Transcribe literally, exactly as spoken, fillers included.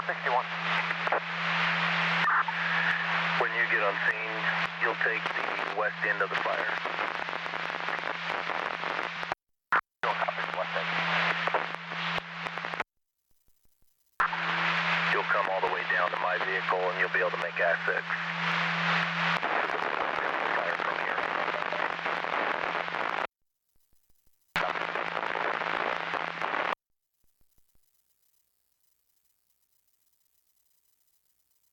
sixty-one. When you get on scene, you'll take the west end of the fire. Still copy, west end. You'll come all the way down to my vehicle and you'll be able to make assets.